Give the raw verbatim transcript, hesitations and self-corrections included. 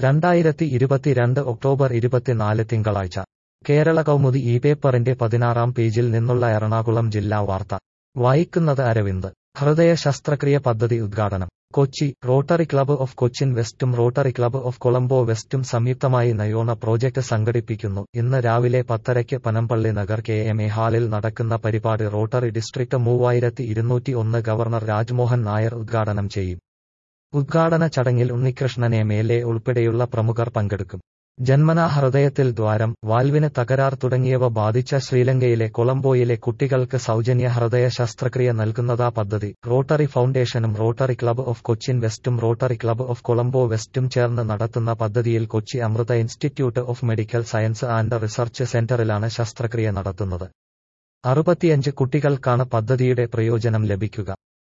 രണ്ടായിരത്തി ഇരുപത്തിരണ്ട് ഒക്ടോബർ ഇരുപത്തിനാല് തിങ്കളാഴ്ച കേരള കൗമുദി ഈ പേപ്പറിന്റെ പതിനാറാം പേജിൽ നിന്നുള്ള എറണാകുളം ജില്ലാ വാർത്ത വായിക്കുന്നത് അരവിന്ദ്. ഹൃദയ ശസ്ത്രക്രിയ പദ്ധതി ഉദ്ഘാടനം Kochi. Rotary club of Cochin വെസ്റ്റും റോട്ടറി ക്ലബ്ബ് ഓഫ് കൊളംബോ വെസ്റ്റും സംയുക്തമായി നയോണ പ്രോജക്ട് സംഘടിപ്പിക്കുന്നു. ഇന്ന് രാവിലെ പത്തരയ്ക്ക് Panampilly Nagar K M A ഹാളിൽ നടക്കുന്ന പരിപാടി റോട്ടറി ഡിസ്ട്രിക്ട് മൂവായിരത്തി ഇരുന്നൂറ്റി ഒന്ന് ഗവർണർ രാജ്മോഹൻ നായർ ഉദ്ഘാടനം ചെയ്യും. ഉദ്ഘാടന ചടങ്ങിൽ ഉണ്ണികൃഷ്ണൻ എം എൽ എ ഉൾപ്പെടെയുള്ള പ്രമുഖർ പങ്കെടുക്കും. ജന്മനാ ഹൃദയത്തിൽ ദ്വാരം, വാൽവിന് തകരാർ തുടങ്ങിയവ ബാധിച്ച ശ്രീലങ്കയിലെ കൊളംബോയിലെ കുട്ടികൾക്ക് സൗജന്യ ഹൃദയ ശസ്ത്രക്രിയ നൽകുന്നതാ പദ്ധതി. റോട്ടറി ഫൗണ്ടേഷനും റോട്ടറി ക്ലബ്ബ് ഓഫ് കൊച്ചിൻ വെസ്റ്റും റോട്ടറി ക്ലബ്ബ് ഓഫ് കൊളംബോ വെസ്റ്റും ചേർന്ന് നടത്തുന്ന പദ്ധതിയിൽ Kochi Amrita Institute of Medical Science and Research സെന്ററിലാണ് ശസ്ത്രക്രിയ നടത്തുന്നത്. അറുപത്തിയഞ്ച് കുട്ടികൾക്കാണ് പദ്ധതിയുടെ പ്രയോജനം ലഭിക്കുക.